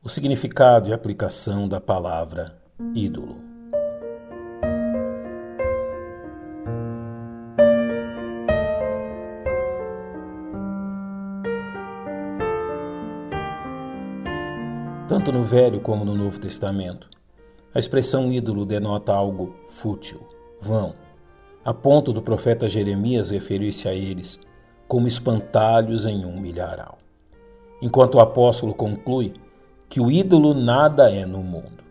significado e aplicação da palavra ídolo. Tanto no Velho como no Novo Testamento, a expressão ídolo denota algo fútil, vão, a ponto do profeta Jeremias referir-se a eles como espantalhos em um milharal. Enquanto o apóstolo conclui que o ídolo nada é no mundo.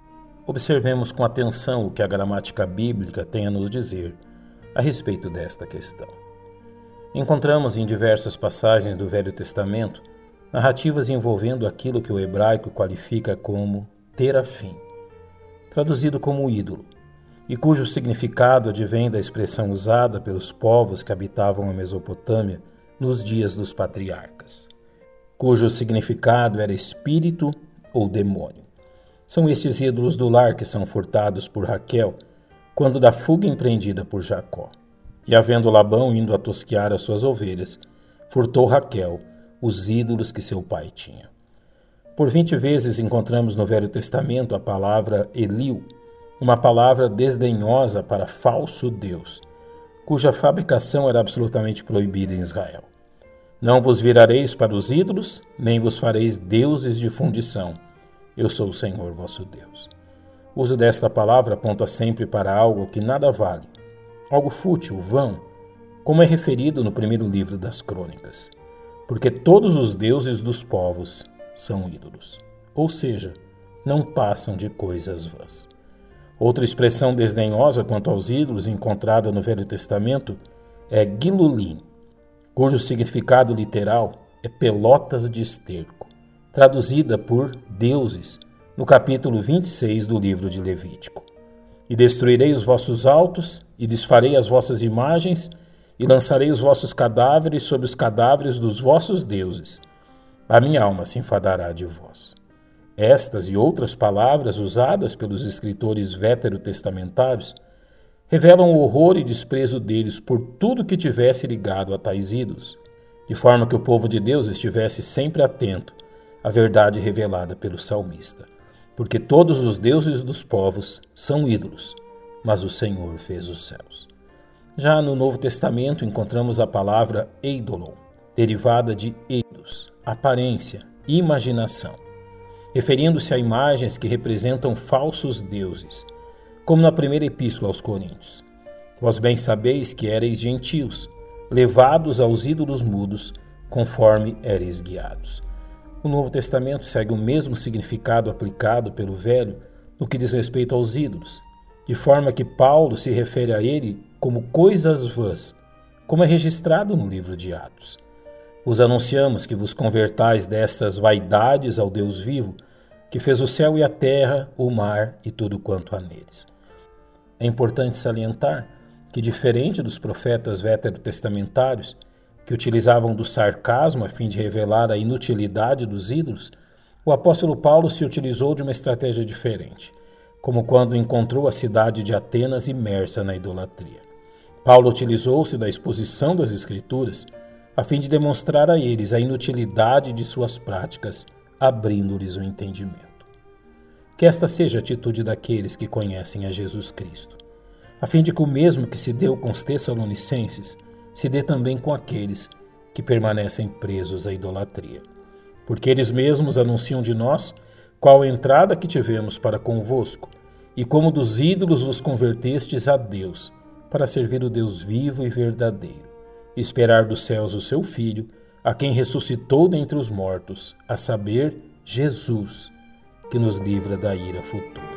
Observemos com atenção o que a gramática bíblica tem a nos dizer a respeito desta questão. Encontramos em diversas passagens do Velho Testamento narrativas envolvendo aquilo que o hebraico qualifica como terafim, traduzido como ídolo, e cujo significado advém da expressão usada pelos povos que habitavam a Mesopotâmia nos dias dos patriarcas, cujo significado era espírito ou demônio. São estes ídolos do lar que são furtados por Raquel quando da fuga empreendida por Jacó. E havendo Labão indo a tosquear as suas ovelhas, furtou Raquel os ídolos que seu pai tinha. Por 20 vezes encontramos no Velho Testamento a palavra Elil, uma palavra desdenhosa para falso Deus, cuja fabricação era absolutamente proibida em Israel. Não vos virareis para os ídolos, nem vos fareis deuses de fundição. Eu sou o Senhor vosso Deus. O uso desta palavra aponta sempre para algo que nada vale, algo fútil, vão, como é referido no primeiro livro das Crônicas. Porque todos os deuses dos povos são ídolos, ou seja, não passam de coisas vãs. Outra expressão desdenhosa quanto aos ídolos encontrada no Velho Testamento é gilulim, cujo significado literal é pelotas de esterco, traduzida por deuses no capítulo 26 do livro de Levítico. E destruirei os vossos altos, e desfarei as vossas imagens, e lançarei os vossos cadáveres sobre os cadáveres dos vossos deuses. A minha alma se enfadará de vós. Estas e outras palavras usadas pelos escritores veterotestamentários revelam o horror e desprezo deles por tudo que tivesse ligado a tais ídolos, de forma que o povo de Deus estivesse sempre atento à verdade revelada pelo salmista. Porque todos os deuses dos povos são ídolos, mas o Senhor fez os céus. Já no Novo Testamento encontramos a palavra eidolon, derivada de eidos, aparência, imaginação, referindo-se a imagens que representam falsos deuses, como na primeira epístola aos Coríntios. Vós bem sabeis que éreis gentios, levados aos ídolos mudos, conforme éreis guiados. O Novo Testamento segue o mesmo significado aplicado pelo Velho no que diz respeito aos ídolos, de forma que Paulo se refere a ele como coisas vãs, como é registrado no livro de Atos. Vos anunciamos que vos convertais destas vaidades ao Deus vivo, que fez o céu e a terra, o mar e tudo quanto há neles. É importante salientar que, diferente dos profetas veterotestamentários, que utilizavam do sarcasmo a fim de revelar a inutilidade dos ídolos, o apóstolo Paulo se utilizou de uma estratégia diferente, como quando encontrou a cidade de Atenas imersa na idolatria. Paulo utilizou-se da exposição das Escrituras a fim de demonstrar a eles a inutilidade de suas práticas, abrindo-lhes o entendimento. Que esta seja a atitude daqueles que conhecem a Jesus Cristo, a fim de que o mesmo que se deu com os Tessalonicenses se dê também com aqueles que permanecem presos à idolatria. Porque eles mesmos anunciam de nós qual a entrada que tivemos para convosco, e como dos ídolos vos convertestes a Deus, para servir o Deus vivo e verdadeiro, e esperar dos céus o seu Filho, a quem ressuscitou dentre os mortos, a saber, Jesus, que nos livra da ira futura.